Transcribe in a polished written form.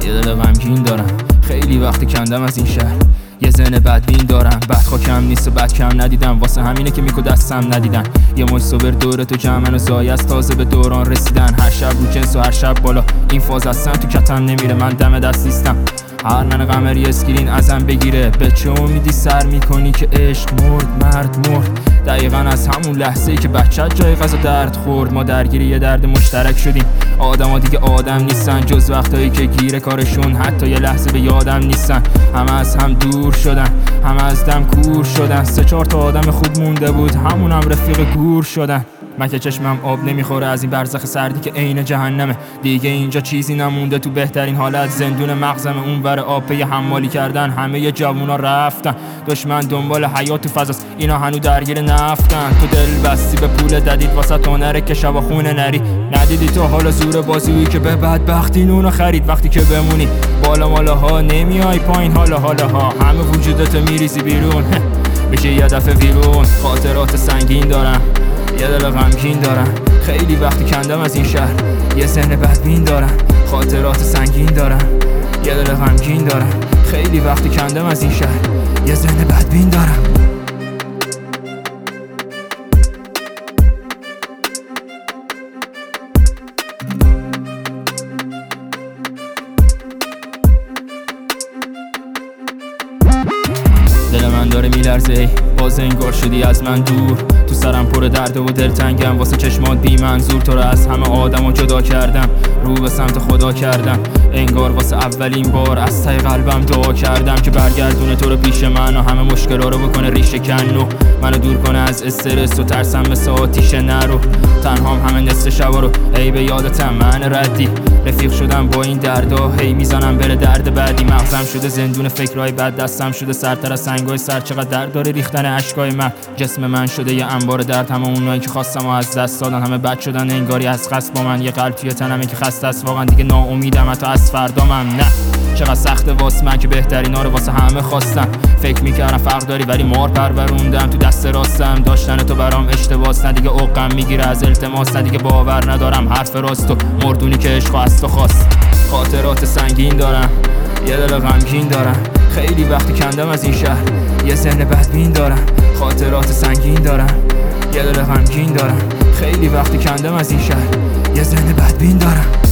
یه دل غمگین دارم، خیلی وقت کندم از این شهر. یه ذهن بدبین دارم، بدخوا کم نیست و بد کم ندیدم، واسه همینه که میکو دستم ندیدن. یه مش صبر دور تو جمعن و زای از تازه به دوران رسیدن. هر شب رو جنس و هر شب بالا، این فاز هستن تو کتم نمیره، من دم دست نیستم. هر نن قمری اسکرین ازم بگیره، به چه امیدی سر میکنی که عشق مرد مرد مرد. دقیقا از همون لحظه‌ای که بچت جای غذا درد خورد، ما درگیر یه درد مشترک شدیم. آدما دیگه آدم نیستن جز وقتایی که گیره کارشون، حتی یه لحظه به یادم نیستن. همه از هم دور شدن، همه از دم کور شدن. 3-4 تا آدم خوب مونده بود، همونم رفیق گور شدن. من که چشمم آب نمیخوره از این برزخ سردی که عین جهنمه. دیگه اینجا چیزی نمونده تو بهترین حالت، زندون مغزم اونور آب پی حمالی کردن. همه ی جوونا رفتن، دشمن دنبال حیات تو فضاست، اینا هنو درگیر نفتن. تو دل بستی به پول ددید واسه تو نره که شبا خونه نری. ندیدی تو حالا زور بازویی که به بدبختی نونو خرید. وقتی که بمونی بالا مالاها نمیای پایین، حالا همه وجودتو میریزی بیرون بشه یه دفعه ویرون. خاطرات سنگین دارم، یه دل غمگین دارم، خیلی وقت کندم از این شهر. یه ذهن بدبین دارم، خاطرات سنگین دارم، یه دل غمگین دارم، خیلی وقت کندم از این شهر. یه ذهن بدبین دارم. دل من داره میلرزه، ای باز انگار شدی از من دور. تو سرم پر درد و دلتنگم، واسه چشمات بی منظور. تو رو از همه آدمو جدا کردم، رو به سمت خدا کردم. انگار واسه اولین بار از ته قلبم دعا کردم که برگردونه تو رو پیش من و همه مشکلا رو بکنه ریشه کن و منو دور کنه از استرس و ترسم مثل آتیش نرو. تنهام همه نصف شبا رو، ای به یادتم من ردی. رفیق شدم با این دردا، هی میزنم بره درد بعدی. مغزم شده زندون فکرای بد، دستم شده سرتر از سنگای سر. چقدر درد داره ریختن اشکای من، جسم من شده یه انبار درد. همه اونایی که خواستم و از دست دادن، همه بد شدن انگاری از قصد با من. یه قلب توی تنمه که خسته است واقعا، دیگه ناامیدم حتی از فردامم. نه چقدر سخته واسه من که بهترینا رو واسه همه خواستم. فکر میکردم فرق داری ولی مار پروروندم تو دست راستم. داشتن تو برام اشتباس، نه دیگه عقم میگیره از التماس. نه دیگه باور ندارم حرف راستو، مردونی که عشق از تو خواست. خاطرات سنگین دارم، یه دل غمگین دارم، خیلی وقت کندم از این شهر. یه ذهن بدبین دارم، خاطرات سنگین دارم، یه دل غمگین دارم، خیلی وقت کندم از این شهر. یه ذهن بدبین دارم.